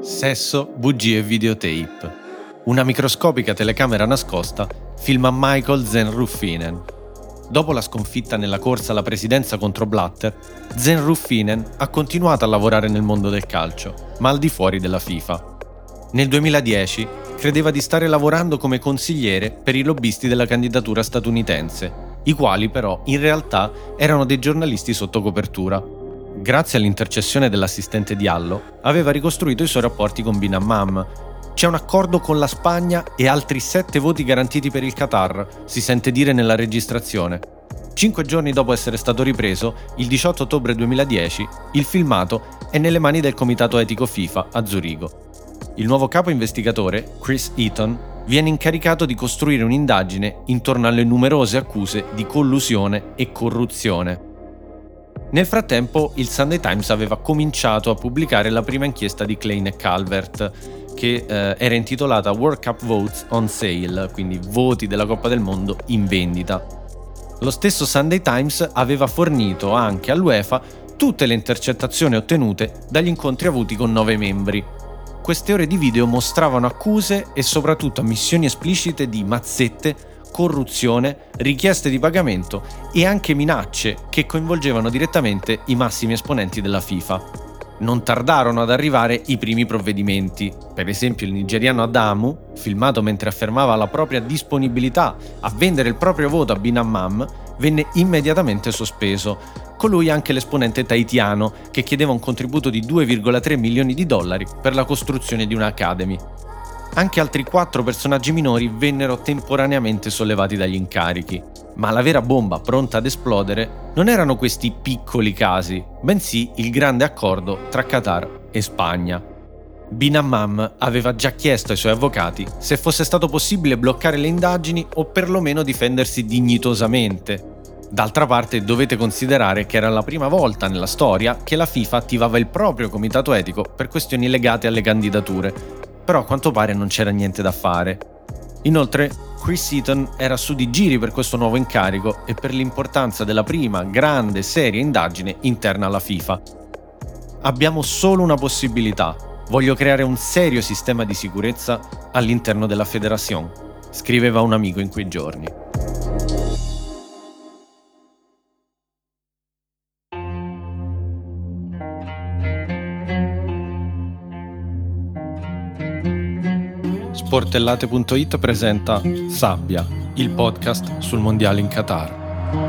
Sesso, bugie e videotape. Una microscopica telecamera nascosta filma Michael Zan-Ruffinen. Dopo la sconfitta nella corsa alla presidenza contro Blatter, Zan-Ruffinen ha continuato a lavorare nel mondo del calcio, ma al di fuori della FIFA. Nel 2010 credeva di stare lavorando come consigliere per i lobbisti della candidatura statunitense, i quali però in realtà erano dei giornalisti sotto copertura. Grazie all'intercessione dell'assistente Diallo, aveva ricostruito i suoi rapporti con Bin Hammam. C'è un accordo con la Spagna e altri 7 voti garantiti per il Qatar, si sente dire nella registrazione. 5 giorni dopo essere stato ripreso, il 18 ottobre 2010, il filmato è nelle mani del comitato etico FIFA a Zurigo. Il nuovo capo investigatore, Chris Eaton, viene incaricato di costruire un'indagine intorno alle numerose accuse di collusione e corruzione. Nel frattempo, il Sunday Times aveva cominciato a pubblicare la prima inchiesta di Klein e Calvert, che era intitolata World Cup Votes on Sale, quindi voti della Coppa del Mondo in vendita. Lo stesso Sunday Times aveva fornito anche all'UEFA tutte le intercettazioni ottenute dagli incontri avuti con 9 membri. Queste ore di video mostravano accuse e soprattutto ammissioni esplicite di mazzette, corruzione, richieste di pagamento e anche minacce che coinvolgevano direttamente i massimi esponenti della FIFA. Non tardarono ad arrivare i primi provvedimenti. Per esempio il nigeriano Adamu, filmato mentre affermava la propria disponibilità a vendere il proprio voto a Bin Hammam, venne immediatamente sospeso. Con lui anche l'esponente tahitiano, che chiedeva un contributo di $2,3 milioni per la costruzione di un'academy. Anche altri 4 personaggi minori vennero temporaneamente sollevati dagli incarichi. Ma la vera bomba pronta ad esplodere non erano questi piccoli casi, bensì il grande accordo tra Qatar e Spagna. Bin Hammam aveva già chiesto ai suoi avvocati se fosse stato possibile bloccare le indagini o perlomeno difendersi dignitosamente. D'altra parte dovete considerare che era la prima volta nella storia che la FIFA attivava il proprio comitato etico per questioni legate alle candidature, però a quanto pare non c'era niente da fare. Inoltre, Chris Eaton era su di giri per questo nuovo incarico e per l'importanza della prima grande seria indagine interna alla FIFA. Abbiamo solo una possibilità. Voglio creare un serio sistema di sicurezza all'interno della Federazione, scriveva un amico in quei giorni. Sportellate.it presenta Sabbia, il podcast sul mondiale in Qatar.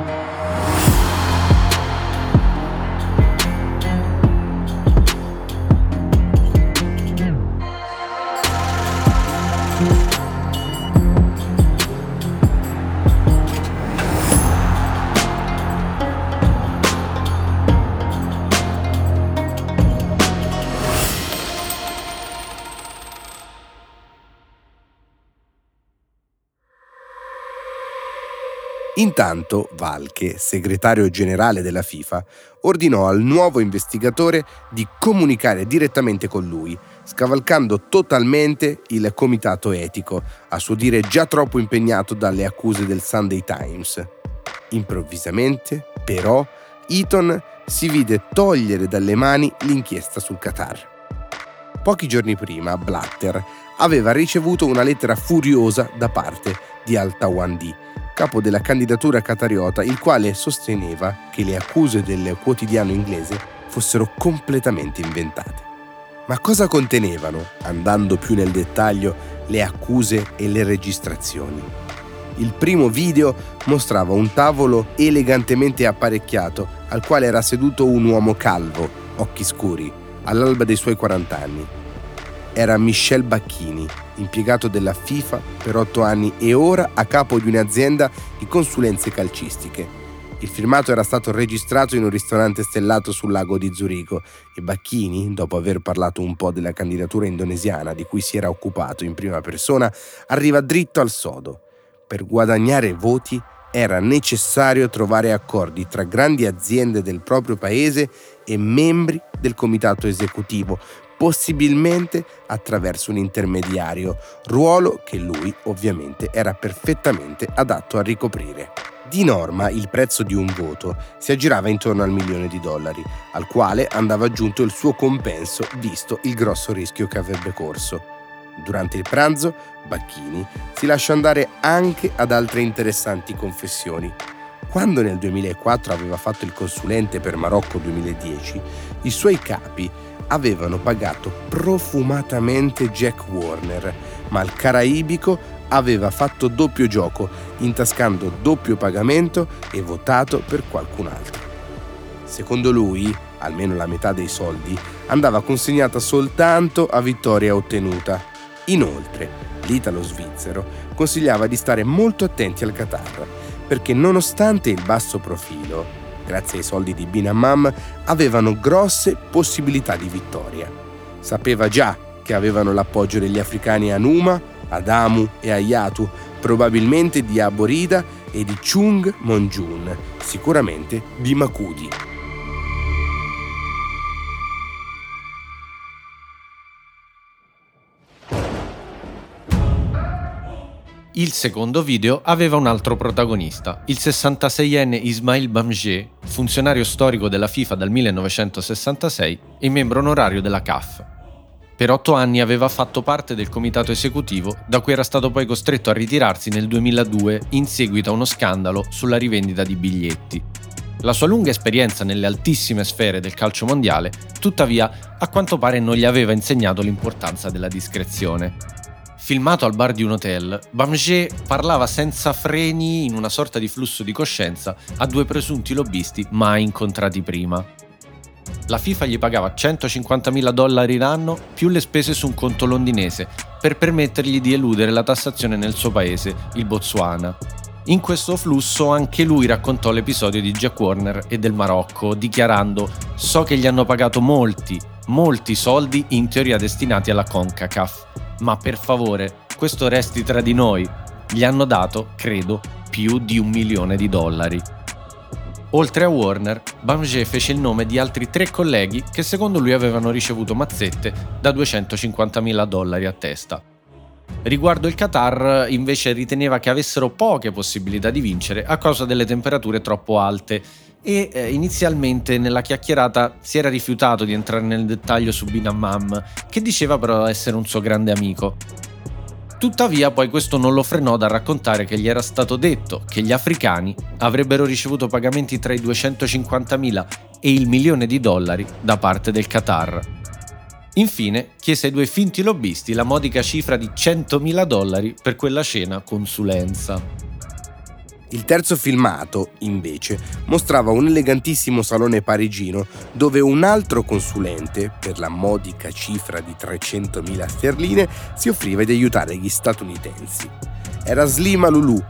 Intanto Valche, segretario generale della FIFA, ordinò al nuovo investigatore di comunicare direttamente con lui, scavalcando totalmente il comitato etico, a suo dire già troppo impegnato dalle accuse del Sunday Times. Improvvisamente, però, Eaton si vide togliere dalle mani l'inchiesta sul Qatar. Pochi giorni prima, Blatter aveva ricevuto una lettera furiosa da parte di Al-Tawandi, capo della candidatura qatariota, il quale sosteneva che le accuse del quotidiano inglese fossero completamente inventate. Ma cosa contenevano, andando più nel dettaglio, le accuse e le registrazioni? Il primo video mostrava un tavolo elegantemente apparecchiato al quale era seduto un uomo calvo, occhi scuri, all'alba dei suoi 40 anni. Era Michel Bacchini, impiegato della FIFA per 8 anni e ora a capo di un'azienda di consulenze calcistiche. Il filmato era stato registrato in un ristorante stellato sul lago di Zurigo e Bacchini, dopo aver parlato un po' della candidatura indonesiana di cui si era occupato in prima persona, arriva dritto al sodo. Per guadagnare voti era necessario trovare accordi tra grandi aziende del proprio paese e membri del comitato esecutivo possibilmente attraverso un intermediario, ruolo che lui ovviamente era perfettamente adatto a ricoprire. Di norma il prezzo di un voto si aggirava intorno al $1.000.000, al quale andava aggiunto il suo compenso visto il grosso rischio che avrebbe corso. Durante il pranzo, Bacchini si lascia andare anche ad altre interessanti confessioni. Quando nel 2004 aveva fatto il consulente per Marocco 2010, i suoi capi avevano pagato profumatamente Jack Warner, ma il caraibico aveva fatto doppio gioco, intascando doppio pagamento e votato per qualcun altro. Secondo lui, almeno la metà dei soldi andava consegnata soltanto a vittoria ottenuta. Inoltre, l'italo-svizzero consigliava di stare molto attenti al Qatar, perché nonostante il basso profilo, grazie ai soldi di Bin Hammam, avevano grosse possibilità di vittoria. Sapeva già che avevano l'appoggio degli africani a Numa, ad Amu e a Yatu, probabilmente di Abu Rida e di Chung Monjun, sicuramente di Makudi. Il secondo video aveva un altro protagonista, il 66enne Ismail Bamgé, funzionario storico della FIFA dal 1966 e membro onorario della CAF. Per 8 anni aveva fatto parte del comitato esecutivo, da cui era stato poi costretto a ritirarsi nel 2002 in seguito a uno scandalo sulla rivendita di biglietti. La sua lunga esperienza nelle altissime sfere del calcio mondiale, tuttavia, a quanto pare non gli aveva insegnato l'importanza della discrezione. Filmato al bar di un hotel, Bamgé parlava senza freni in una sorta di flusso di coscienza a 2 presunti lobbisti mai incontrati prima. La FIFA gli pagava $150.000 l'anno più le spese su un conto londinese per permettergli di eludere la tassazione nel suo paese, il Botswana. In questo flusso anche lui raccontò l'episodio di Jack Warner e del Marocco, dichiarando: «So che gli hanno pagato molti soldi in teoria destinati alla CONCACAF, ma per favore, questo resti tra di noi». Gli hanno dato, credo, più di $1 milione. Oltre a Warner, Bamgé fece il nome di altri 3 colleghi che secondo lui avevano ricevuto mazzette da $250.000 a testa. Riguardo il Qatar, invece, riteneva che avessero poche possibilità di vincere a causa delle temperature troppo alte e inizialmente nella chiacchierata si era rifiutato di entrare nel dettaglio su Bin Hammam, che diceva però essere un suo grande amico. Tuttavia poi questo non lo frenò dal raccontare che gli era stato detto che gli africani avrebbero ricevuto pagamenti tra i $250.000 e il $1 milione da parte del Qatar. Infine chiese ai 2 finti lobbisti la modica cifra di $100.000 per quella cena consulenza. Il terzo filmato, invece, mostrava un elegantissimo salone parigino dove un altro consulente, per la modica cifra di 300.000 sterline, si offriva di aiutare gli statunitensi. Era Slima Lulu,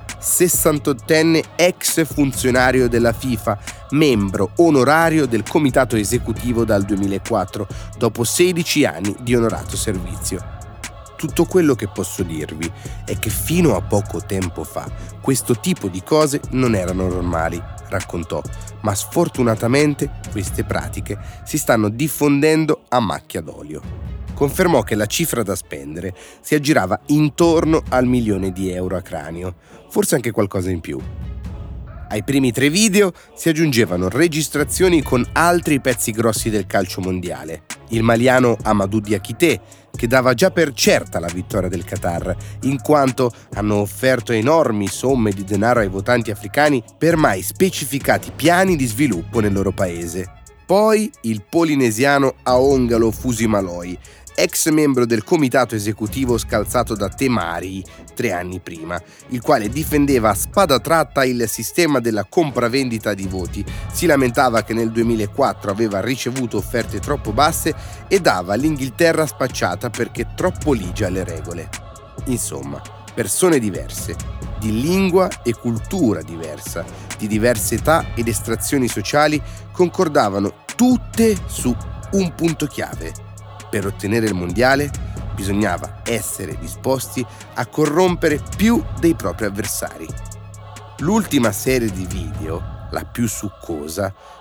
68enne ex funzionario della FIFA, membro onorario del comitato esecutivo dal 2004, dopo 16 anni di onorato servizio. Tutto quello che posso dirvi è che fino a poco tempo fa questo tipo di cose non erano normali, raccontò, ma sfortunatamente queste pratiche si stanno diffondendo a macchia d'olio. Confermò che la cifra da spendere si aggirava intorno al $1 milione a cranio, forse anche qualcosa in più. Ai primi 3 video si aggiungevano registrazioni con altri pezzi grossi del calcio mondiale. Il maliano Amadou Diakité, che dava già per certa la vittoria del Qatar, in quanto hanno offerto enormi somme di denaro ai votanti africani per mai specificati piani di sviluppo nel loro paese. Poi il polinesiano Aongalo Fusimaloi, ex membro del comitato esecutivo scalzato da Temari 3 anni prima, il quale difendeva a spada tratta il sistema della compravendita di voti, si lamentava che nel 2004 aveva ricevuto offerte troppo basse e dava l'Inghilterra spacciata perché troppo ligia alle regole. Insomma, persone diverse, di lingua e cultura diversa, di diverse età ed estrazioni sociali, concordavano tutte su un punto chiave. Per ottenere il mondiale bisognava essere disposti a corrompere più dei propri avversari. L'ultima serie di video, la più succosa,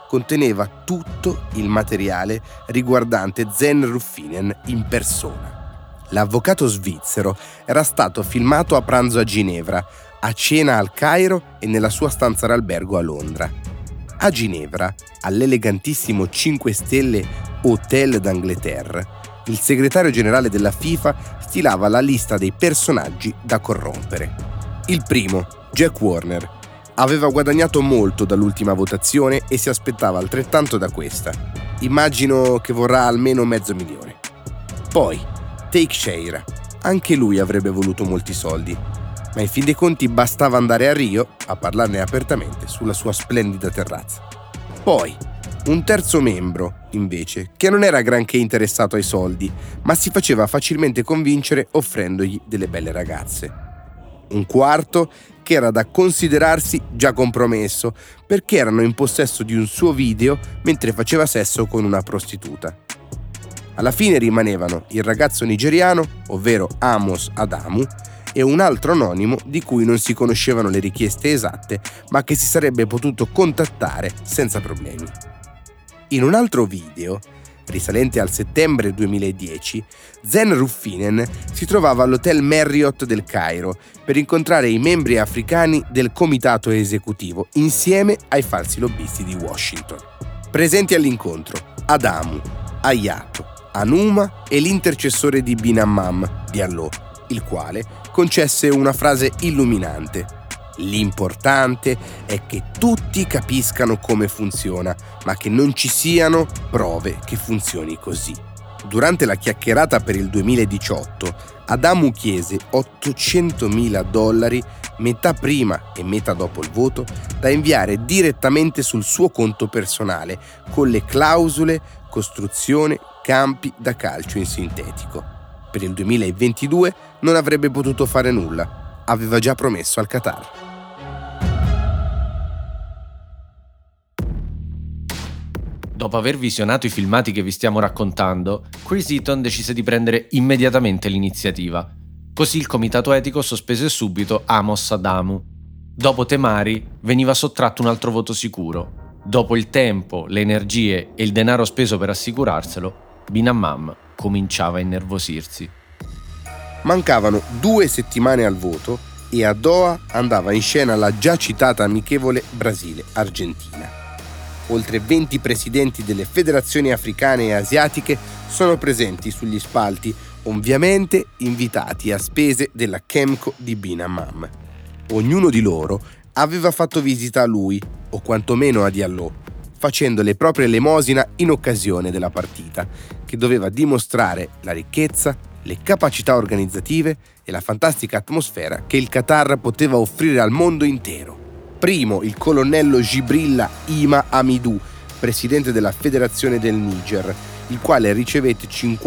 conteneva tutto il materiale riguardante Zen Ruffinen in persona. L'avvocato svizzero era stato filmato a pranzo a Ginevra, a cena al Cairo e nella sua stanza d'albergo a Londra. A Ginevra, all'elegantissimo 5 stelle Hôtel d'Angleterre, il segretario generale della FIFA stilava la lista dei personaggi da corrompere. Il primo, Jack Warner, aveva guadagnato molto dall'ultima votazione e si aspettava altrettanto da questa. Immagino che vorrà almeno $500,000. Poi, Teixeira, anche lui avrebbe voluto molti soldi, ma in fin dei conti bastava andare a Rio a parlarne apertamente sulla sua splendida terrazza. Poi, un terzo membro, invece, che non era granché interessato ai soldi, ma si faceva facilmente convincere offrendogli delle belle ragazze. Un quarto che era da considerarsi già compromesso, perché erano in possesso di un suo video mentre faceva sesso con una prostituta. Alla fine rimanevano il ragazzo nigeriano, ovvero Amos Adamu, e un altro anonimo di cui non si conoscevano le richieste esatte, ma che si sarebbe potuto contattare senza problemi. In un altro video, risalente al settembre 2010, Zen Ruffinen si trovava all'Hotel Marriott del Cairo per incontrare i membri africani del comitato esecutivo insieme ai falsi lobbisti di Washington. Presenti all'incontro Adamu, Hayato, Anuma e l'intercessore di Bin Hammam, Diallo, il quale concesse una frase illuminante: "L'importante è che tutti capiscano come funziona, ma che non ci siano prove che funzioni così." Durante la chiacchierata per il 2018, Adamu chiese $800,000, metà prima e metà dopo il voto, da inviare direttamente sul suo conto personale, con le clausole costruzione campi da calcio in sintetico. Per il 2022 non avrebbe potuto fare nulla, aveva già promesso al Qatar. Dopo aver visionato i filmati che vi stiamo raccontando, Chris Eaton decise di prendere immediatamente l'iniziativa. Così il comitato etico sospese subito Amos Adamu. Dopo Temari veniva sottratto un altro voto sicuro. Dopo il tempo, le energie e il denaro speso per assicurarselo, Bin Hammam cominciava a innervosirsi. Mancavano 2 settimane al voto e a Doha andava in scena la già citata amichevole Brasile-Argentina. Oltre 20 presidenti delle federazioni africane e asiatiche sono presenti sugli spalti, ovviamente invitati a spese della Chemco di Bin Hammam. Ognuno di loro aveva fatto visita a lui, o quantomeno a Diallo, facendo le proprie elemosina in occasione della partita, che doveva dimostrare la ricchezza, le capacità organizzative e la fantastica atmosfera che il Qatar poteva offrire al mondo intero. Primo il colonnello Gibrilla Ima Amidou, presidente della federazione del Niger, il quale ricevette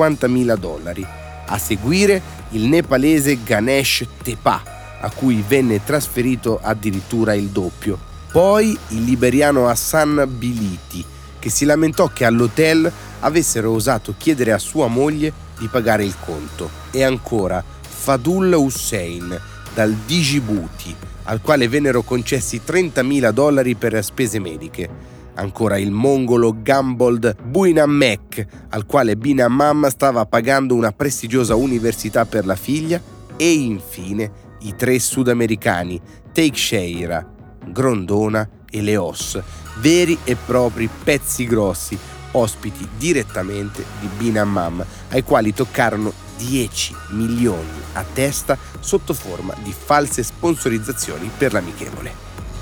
$50,000. A seguire il nepalese Ganesh Tepa, a cui venne trasferito addirittura il doppio. Poi il liberiano Hassan Biliti, che si lamentò che all'hotel avessero osato chiedere a sua moglie di pagare il conto. E ancora Fadul Hussein dal Djibouti, al quale vennero concessi $30,000 per spese mediche. Ancora il mongolo Gambold Buinamek, al quale Bin Hammam stava pagando una prestigiosa università per la figlia. E infine i 3 sudamericani Teixeira, Grondona e Leos, veri e propri pezzi grossi, ospiti direttamente di Bin Hammam, ai quali toccarono 10 milioni a testa sotto forma di false sponsorizzazioni per l'amichevole.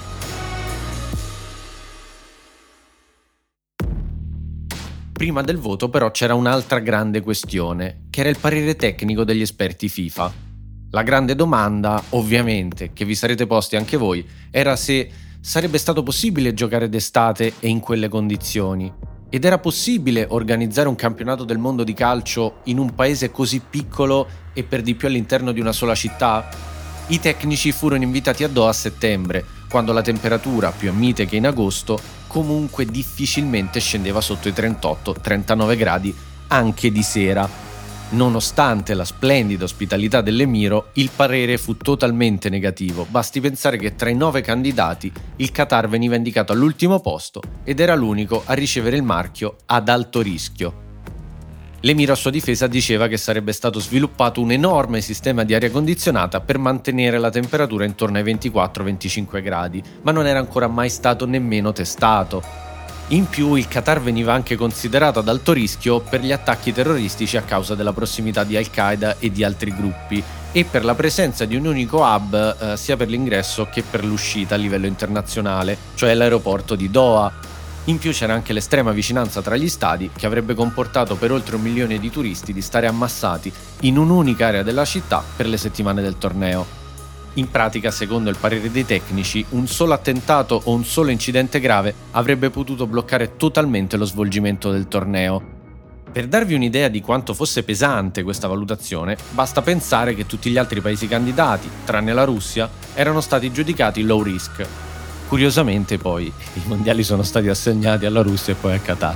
Prima del voto però c'era un'altra grande questione, che era il parere tecnico degli esperti FIFA. La grande domanda, ovviamente, che vi sarete posti anche voi, era se sarebbe stato possibile giocare d'estate e in quelle condizioni. Ed era possibile organizzare un campionato del mondo di calcio in un paese così piccolo e per di più all'interno di una sola città? I tecnici furono invitati a Doha a settembre, quando la temperatura, più mite che in agosto, comunque difficilmente scendeva sotto i 38-39 gradi anche di sera. Nonostante la splendida ospitalità dell'emiro, il parere fu totalmente negativo. Basti pensare che tra i 9 candidati il Qatar veniva indicato all'ultimo posto ed era l'unico a ricevere il marchio ad alto rischio. L'emiro a sua difesa diceva che sarebbe stato sviluppato un enorme sistema di aria condizionata per mantenere la temperatura intorno ai 24-25 gradi, ma non era ancora mai stato nemmeno testato. In più il Qatar veniva anche considerato ad alto rischio per gli attacchi terroristici a causa della prossimità di Al-Qaeda e di altri gruppi e per la presenza di un unico hub sia per l'ingresso che per l'uscita a livello internazionale, cioè l'aeroporto di Doha. In più c'era anche l'estrema vicinanza tra gli stadi che avrebbe comportato per oltre 1 milione di turisti di stare ammassati in un'unica area della città per le settimane del torneo. In pratica, secondo il parere dei tecnici, un solo attentato o un solo incidente grave avrebbe potuto bloccare totalmente lo svolgimento del torneo. Per darvi un'idea di quanto fosse pesante questa valutazione, basta pensare che tutti gli altri paesi candidati, tranne la Russia, erano stati giudicati low risk. Curiosamente poi i mondiali sono stati assegnati alla Russia e poi al Qatar.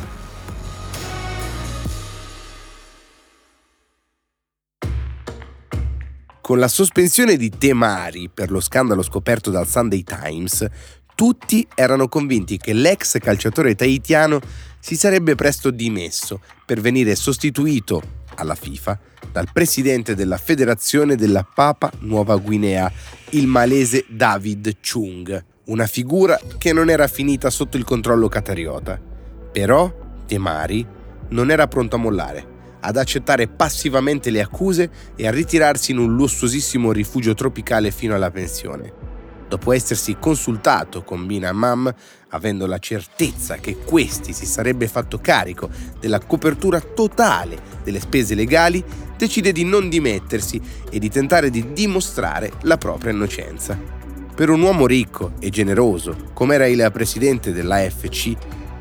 Con la sospensione di Temari per lo scandalo scoperto dal Sunday Times, tutti erano convinti che l'ex calciatore tahitiano si sarebbe presto dimesso per venire sostituito alla FIFA dal presidente della federazione della Papua Nuova Guinea, il malese David Chung, una figura che non era finita sotto il controllo qatariota. Però Temari non era pronto a mollare, ad accettare passivamente le accuse e a ritirarsi in un lussuosissimo rifugio tropicale fino alla pensione. Dopo essersi consultato con Bin Hammam, avendo la certezza che questi si sarebbe fatto carico della copertura totale delle spese legali, decide di non dimettersi e di tentare di dimostrare la propria innocenza. Per un uomo ricco e generoso, come era il presidente dell'AFC,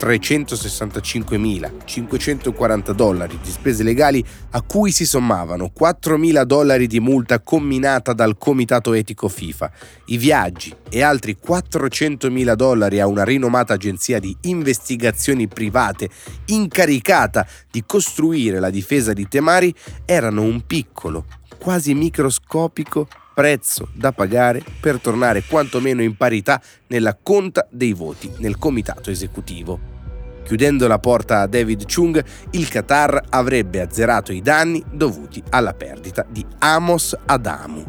$365.540 di spese legali a cui si sommavano $4.000 di multa comminata dal Comitato Etico FIFA, i viaggi e altri $400.000 a una rinomata agenzia di investigazioni private incaricata di costruire la difesa di Temari, erano un piccolo, quasi microscopico prezzo da pagare per tornare quantomeno in parità nella conta dei voti nel comitato esecutivo. Chiudendo la porta a David Chung, il Qatar avrebbe azzerato i danni dovuti alla perdita di Amos Adamu.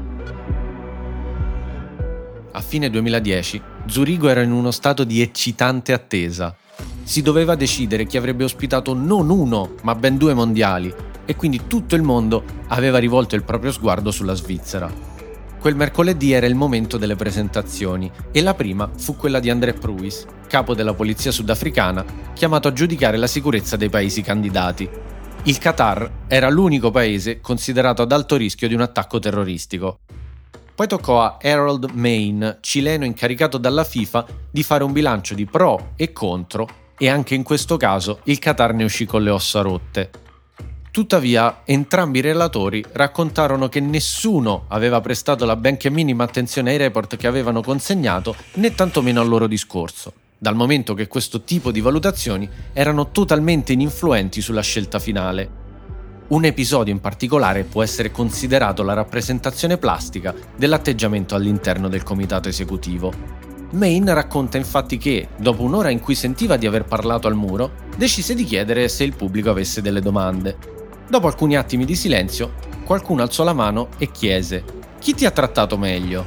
A fine 2010, Zurigo era in uno stato di eccitante attesa. Si doveva decidere chi avrebbe ospitato non uno, ma ben 2 mondiali, e quindi tutto il mondo aveva rivolto il proprio sguardo sulla Svizzera. Quel mercoledì era il momento delle presentazioni e la prima fu quella di André Pruis, capo della polizia sudafricana, chiamato a giudicare la sicurezza dei paesi candidati. Il Qatar era l'unico paese considerato ad alto rischio di un attacco terroristico. Poi toccò a Harold Main, cileno incaricato dalla FIFA, di fare un bilancio di pro e contro, e anche in questo caso il Qatar ne uscì con le ossa rotte. Tuttavia, entrambi i relatori raccontarono che nessuno aveva prestato la benché minima attenzione ai report che avevano consegnato, né tantomeno al loro discorso, dal momento che questo tipo di valutazioni erano totalmente ininfluenti sulla scelta finale. Un episodio in particolare può essere considerato la rappresentazione plastica dell'atteggiamento all'interno del comitato esecutivo. Main racconta infatti che, dopo un'ora in cui sentiva di aver parlato al muro, decise di chiedere se il pubblico avesse delle domande. Dopo alcuni attimi di silenzio, qualcuno alzò la mano e chiese: "Chi ti ha trattato meglio?"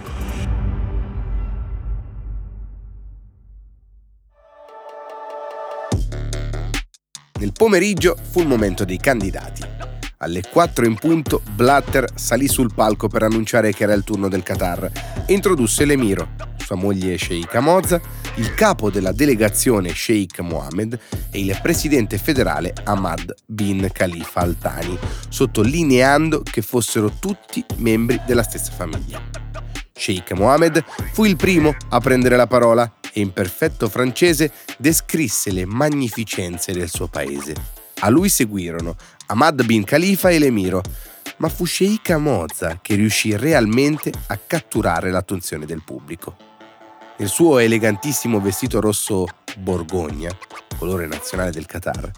Nel pomeriggio fu il momento dei candidati. Alle 4 in punto, Blatter salì sul palco per annunciare che era il turno del Qatar e introdusse l'emiro, sua moglie Sheikha Moza, il capo della delegazione Sheikh Mohammed e il presidente federale Hamad bin Khalifa Al Thani, sottolineando che fossero tutti membri della stessa famiglia. Sheikh Mohammed fu il primo a prendere la parola e in perfetto francese descrisse le magnificenze del suo paese. A lui seguirono Hamad bin Khalifa e l'emiro, ma fu Sheikha Moza che riuscì realmente a catturare l'attenzione del pubblico. Nel suo elegantissimo vestito rosso borgogna, colore nazionale del Qatar,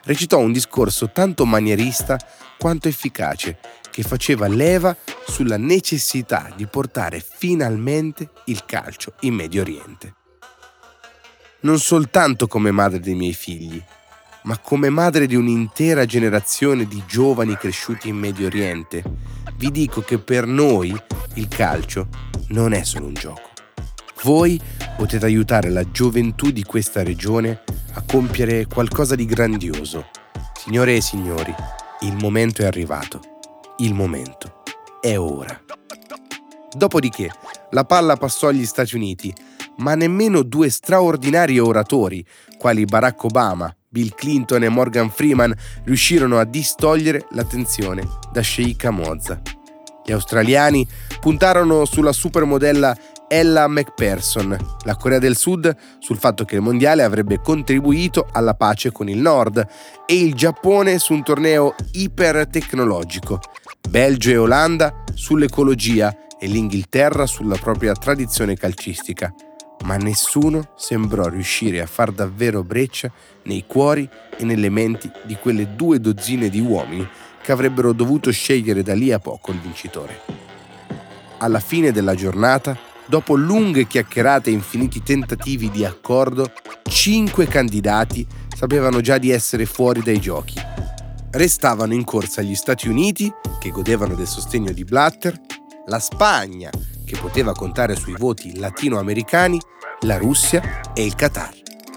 recitò un discorso tanto manierista quanto efficace, che faceva leva sulla necessità di portare finalmente il calcio in Medio Oriente. Non soltanto come madre dei miei figli, ma come madre di un'intera generazione di giovani cresciuti in Medio Oriente, vi dico che per noi il calcio non è solo un gioco. Voi potete aiutare la gioventù di questa regione a compiere qualcosa di grandioso. Signore e signori, il momento è arrivato. Il momento è ora. Dopodiché, la palla passò agli Stati Uniti, ma nemmeno due straordinari oratori, quali Barack Obama, Bill Clinton e Morgan Freeman, riuscirono a distogliere l'attenzione da Sheikha Moza. Gli australiani puntarono sulla supermodella Ella Macpherson, la Corea del Sud sul fatto che il mondiale avrebbe contribuito alla pace con il Nord, e il Giappone su un torneo ipertecnologico, Belgio e Olanda sull'ecologia e l'Inghilterra sulla propria tradizione calcistica. Ma nessuno sembrò riuscire a far davvero breccia nei cuori e nelle menti di quelle 2 dozzine di uomini che avrebbero dovuto scegliere da lì a poco il vincitore. Alla fine della giornata, dopo lunghe chiacchierate e infiniti tentativi di accordo, 5 candidati sapevano già di essere fuori dai giochi. Restavano in corsa gli Stati Uniti, che godevano del sostegno di Blatter, la Spagna, che poteva contare sui voti latinoamericani, la Russia e il Qatar.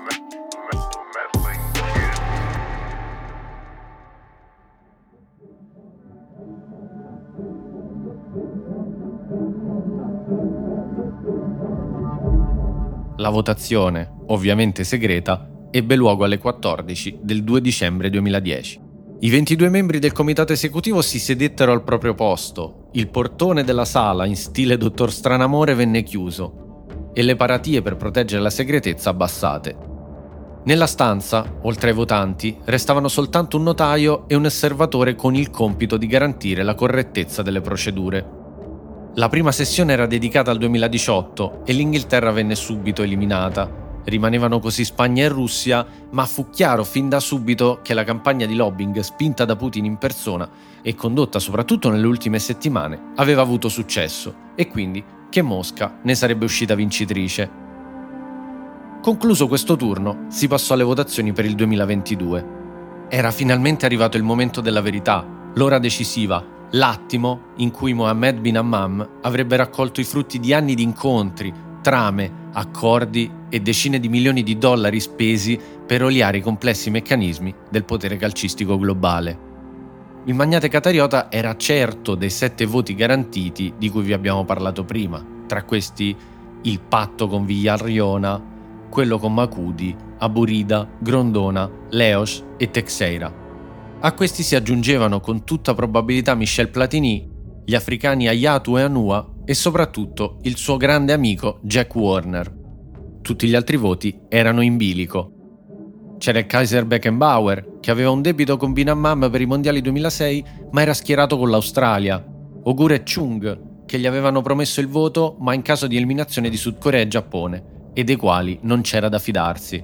La votazione, ovviamente segreta, ebbe luogo alle 14 del 2 dicembre 2010. I 22 membri del comitato esecutivo si sedettero al proprio posto, il portone della sala in stile Dottor Stranamore venne chiuso e le paratie per proteggere la segretezza abbassate. Nella stanza, oltre ai votanti, restavano soltanto un notaio e un osservatore con il compito di garantire la correttezza delle procedure. La prima sessione era dedicata al 2018 e l'Inghilterra venne subito eliminata. Rimanevano così Spagna e Russia, ma fu chiaro fin da subito che la campagna di lobbying spinta da Putin in persona e condotta soprattutto nelle ultime settimane aveva avuto successo e quindi che Mosca ne sarebbe uscita vincitrice. Concluso questo turno, si passò alle votazioni per il 2022. Era finalmente arrivato il momento della verità, l'ora decisiva, l'attimo in cui Mohammed bin Hammam avrebbe raccolto i frutti di anni di incontri, trame, accordi e decine di milioni di dollari spesi per oliare i complessi meccanismi del potere calcistico globale. Il magnate qatariota era certo dei 7 voti garantiti di cui vi abbiamo parlato prima, tra questi il patto con Villarriona, quello con Makudi, Aburida, Grondona, Leos e Teixeira. A questi si aggiungevano con tutta probabilità Michel Platini, gli africani Hayatou e Anua e soprattutto il suo grande amico Jack Warner. Tutti gli altri voti erano in bilico. C'era il Kaiser Beckenbauer, che aveva un debito con Bin Hammam per i mondiali 2006, ma era schierato con l'Australia. Ogur e Chung, che gli avevano promesso il voto, ma in caso di eliminazione di Sud Corea e Giappone, e dei quali non c'era da fidarsi.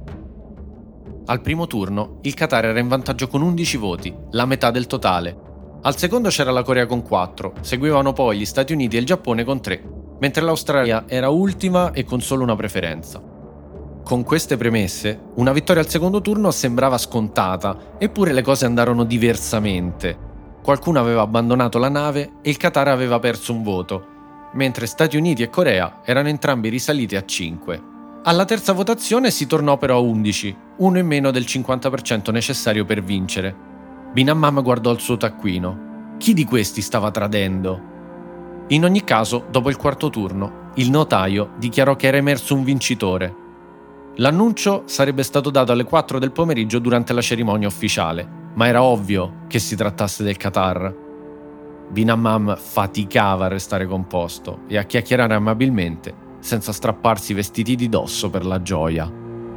Al primo turno, il Qatar era in vantaggio con 11 voti, la metà del totale. Al secondo c'era la Corea con 4, seguivano poi gli Stati Uniti e il Giappone con 3, mentre l'Australia era ultima e con solo una preferenza. Con queste premesse, una vittoria al secondo turno sembrava scontata, eppure le cose andarono diversamente. Qualcuno aveva abbandonato la nave e il Qatar aveva perso un voto, mentre Stati Uniti e Corea erano entrambi risaliti a 5. Alla terza votazione si tornò però a 11, uno in meno del 50% necessario per vincere. Bin Hammam guardò il suo taccuino. Chi di questi stava tradendo? In ogni caso, dopo il quarto turno, il notaio dichiarò che era emerso un vincitore. L'annuncio sarebbe stato dato alle 4 del pomeriggio durante la cerimonia ufficiale, ma era ovvio che si trattasse del Qatar. Bin Hammam faticava a restare composto e a chiacchierare amabilmente, senza strapparsi i vestiti di dosso per la gioia.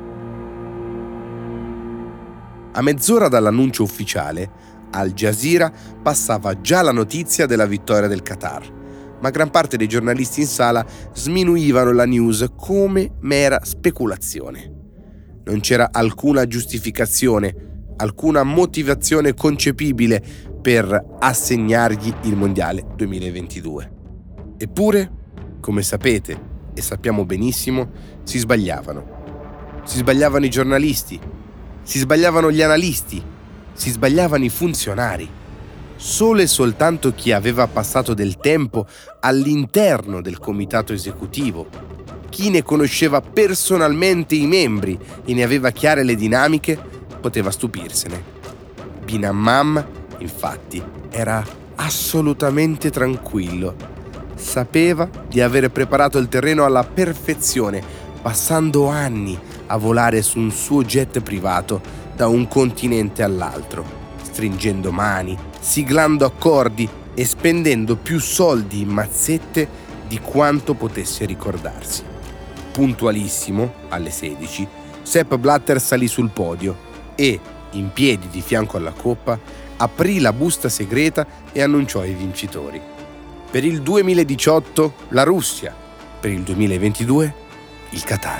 A mezz'ora dall'annuncio ufficiale, Al Jazeera passava già la notizia della vittoria del Qatar, ma gran parte dei giornalisti in sala sminuivano la news come mera speculazione. Non c'era alcuna giustificazione, alcuna motivazione concepibile per assegnargli il Mondiale 2022. Eppure, come sapete e sappiamo benissimo, si sbagliavano. Si sbagliavano i giornalisti, si sbagliavano gli analisti, si sbagliavano i funzionari. Solo e soltanto chi aveva passato del tempo all'interno del comitato esecutivo, chi ne conosceva personalmente i membri e ne aveva chiare le dinamiche, poteva stupirsene. Bin Hammam, infatti, era assolutamente tranquillo. Sapeva di aver preparato il terreno alla perfezione, passando anni a volare su un suo jet privato da un continente all'altro, stringendo mani, siglando accordi e spendendo più soldi in mazzette di quanto potesse ricordarsi. Puntualissimo, alle 16, Sepp Blatter salì sul podio e, in piedi di fianco alla coppa, aprì la busta segreta e annunciò i vincitori. Per il 2018 la Russia, per il 2022 il Qatar.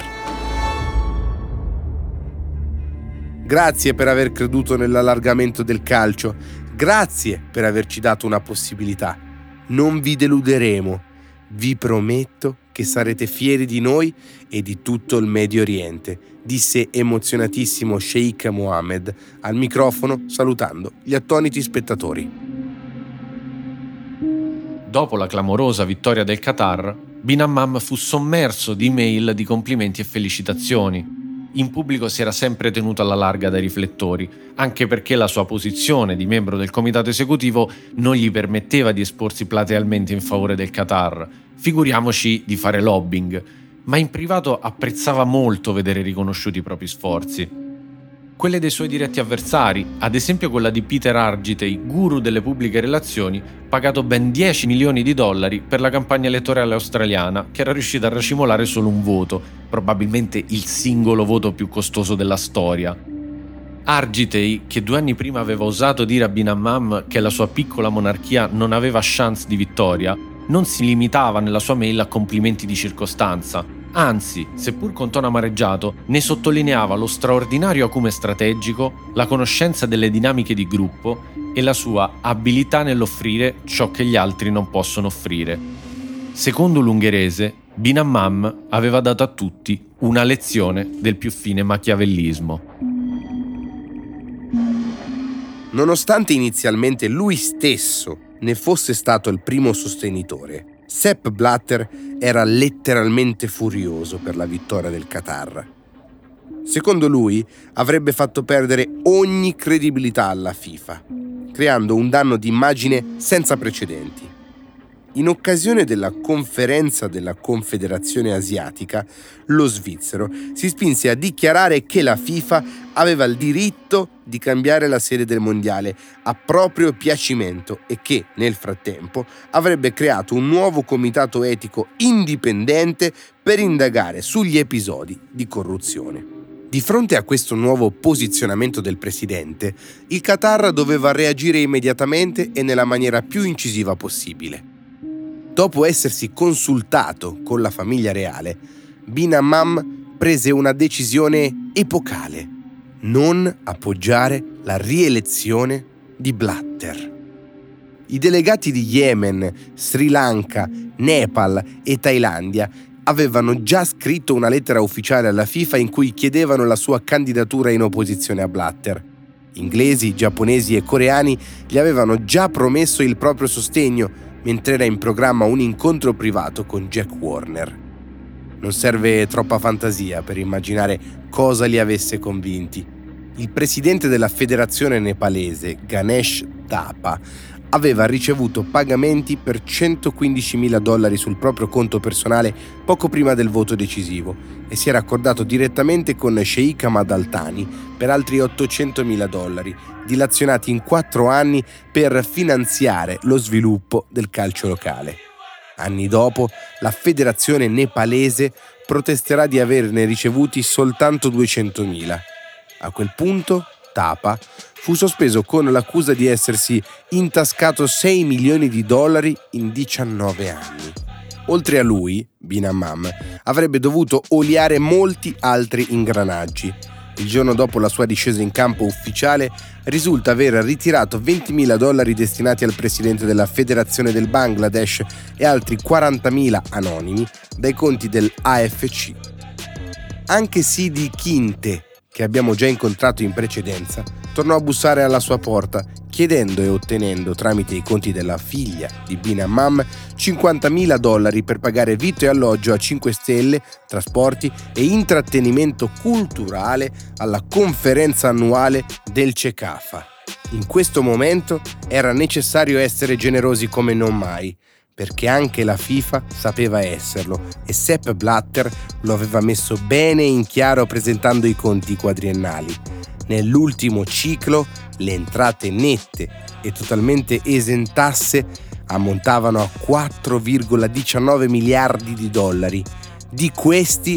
Grazie per aver creduto nell'allargamento del calcio, grazie per averci dato una possibilità. Non vi deluderemo, vi prometto che sarete fieri di noi e di tutto il Medio Oriente, disse emozionatissimo Sheikh Mohammed al microfono salutando gli attoniti spettatori. Dopo la clamorosa vittoria del Qatar, Bin Hammam fu sommerso di email di complimenti e felicitazioni. In pubblico si era sempre tenuto alla larga dai riflettori, anche perché la sua posizione di membro del comitato esecutivo non gli permetteva di esporsi platealmente in favore del Qatar, figuriamoci di fare lobbying, ma in privato apprezzava molto vedere riconosciuti i propri sforzi. Quelle dei suoi diretti avversari, ad esempio quella di Peter Argitay, guru delle pubbliche relazioni, pagato ben $10 milioni per la campagna elettorale australiana, che era riuscita a racimolare solo un voto, probabilmente il singolo voto più costoso della storia. Argitay, che 2 anni prima aveva osato dire a Bin Hammam che la sua piccola monarchia non aveva chance di vittoria, non si limitava nella sua mail a complimenti di circostanza. Anzi, seppur con tono amareggiato, ne sottolineava lo straordinario acume strategico, la conoscenza delle dinamiche di gruppo e la sua abilità nell'offrire ciò che gli altri non possono offrire. Secondo l'ungherese, Bin Hammam aveva dato a tutti una lezione del più fine machiavellismo. Nonostante inizialmente lui stesso ne fosse stato il primo sostenitore, Sepp Blatter era letteralmente furioso per la vittoria del Qatar. Secondo lui, avrebbe fatto perdere ogni credibilità alla FIFA, creando un danno d'immagine senza precedenti. In occasione della conferenza della Confederazione Asiatica, lo svizzero si spinse a dichiarare che la FIFA aveva il diritto di cambiare la sede del mondiale a proprio piacimento e che, nel frattempo, avrebbe creato un nuovo comitato etico indipendente per indagare sugli episodi di corruzione. Di fronte a questo nuovo posizionamento del presidente, il Qatar doveva reagire immediatamente e nella maniera più incisiva possibile. Dopo essersi consultato con la famiglia reale, Bin Hammam prese una decisione epocale: non appoggiare la rielezione di Blatter. I delegati di Yemen, Sri Lanka, Nepal e Thailandia avevano già scritto una lettera ufficiale alla FIFA in cui chiedevano la sua candidatura in opposizione a Blatter. Inglesi, giapponesi e coreani gli avevano già promesso il proprio sostegno, mentre era in programma un incontro privato con Jack Warner. Non serve troppa fantasia per immaginare cosa li avesse convinti. Il presidente della federazione nepalese, Ganesh Thapa, aveva ricevuto pagamenti per $115.000 sul proprio conto personale poco prima del voto decisivo e si era accordato direttamente con Sheikh Ahmad Al Thani per altri $800.000, dilazionati in 4 anni per finanziare lo sviluppo del calcio locale. Anni dopo, la federazione nepalese protesterà di averne ricevuti soltanto 200.000. A quel punto, Thapa fu sospeso con l'accusa di essersi intascato $6 milioni in 19 anni. Oltre a lui, Bin Hammam avrebbe dovuto oliare molti altri ingranaggi. Il giorno dopo la sua discesa in campo ufficiale, risulta aver ritirato $20.000 destinati al presidente della Federazione del Bangladesh e altri 40.000 anonimi dai conti del AFC. Anche Sidi Kinte, che abbiamo già incontrato in precedenza, tornò a bussare alla sua porta, chiedendo e ottenendo, tramite i conti della figlia di Bin Hammam, $50.000 per pagare vitto e alloggio a 5 stelle, trasporti e intrattenimento culturale alla conferenza annuale del CECAFA. In questo momento era necessario essere generosi come non mai, perché anche la FIFA sapeva esserlo e Sepp Blatter lo aveva messo bene in chiaro presentando i conti quadriennali. Nell'ultimo ciclo le entrate nette e totalmente esentasse ammontavano a $4,19 miliardi. Di questi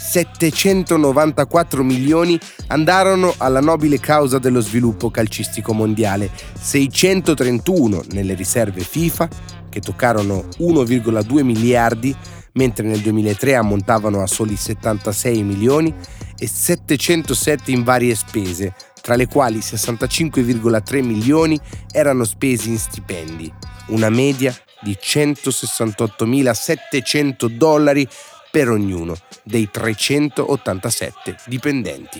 794 milioni andarono alla nobile causa dello sviluppo calcistico mondiale, 631 nelle riserve FIFA, che toccarono 1,2 miliardi, mentre nel 2003 ammontavano a soli 76 milioni, e 707 in varie spese, tra le quali 65,3 milioni erano spesi in stipendi, una media di $168.700 per ognuno dei 387 dipendenti.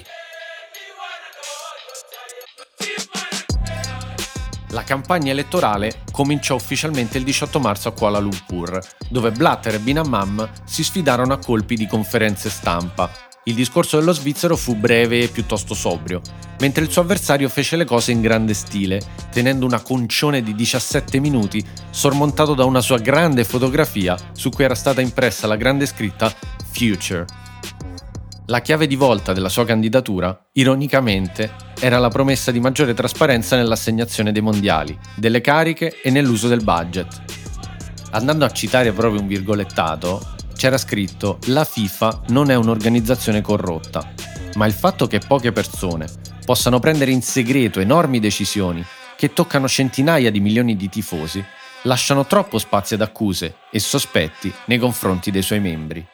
La campagna elettorale cominciò ufficialmente il 18 marzo a Kuala Lumpur, dove Blatter e Bin Hammam si sfidarono a colpi di conferenze stampa. Il discorso dello svizzero fu breve e piuttosto sobrio, mentre il suo avversario fece le cose in grande stile, tenendo una concione di 17 minuti sormontato da una sua grande fotografia su cui era stata impressa la grande scritta Future. La chiave di volta della sua candidatura, ironicamente, era la promessa di maggiore trasparenza nell'assegnazione dei mondiali, delle cariche e nell'uso del budget. Andando a citare proprio un virgolettato, c'era scritto: la FIFA non è un'organizzazione corrotta, ma il fatto che poche persone possano prendere in segreto enormi decisioni che toccano centinaia di milioni di tifosi lasciano troppo spazio ad accuse e sospetti nei confronti dei suoi membri.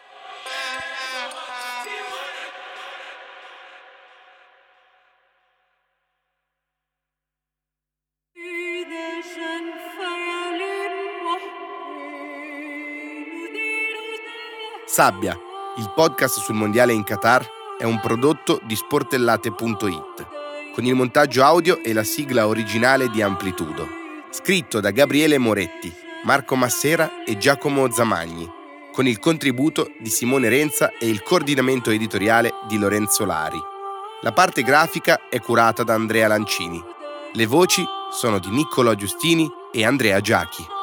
Sabbia, il podcast sul mondiale in Qatar, è un prodotto di sportellate.it, con il montaggio audio e la sigla originale di Amplitudo. Scritto da Gabriele Moretti, Marco Massera e Giacomo Zamagni, con il contributo di Simone Renza e il coordinamento editoriale di Lorenzo Lari. La parte grafica è curata da Andrea Lancini. Le voci sono di Niccolò Giustini e Andrea Giachi.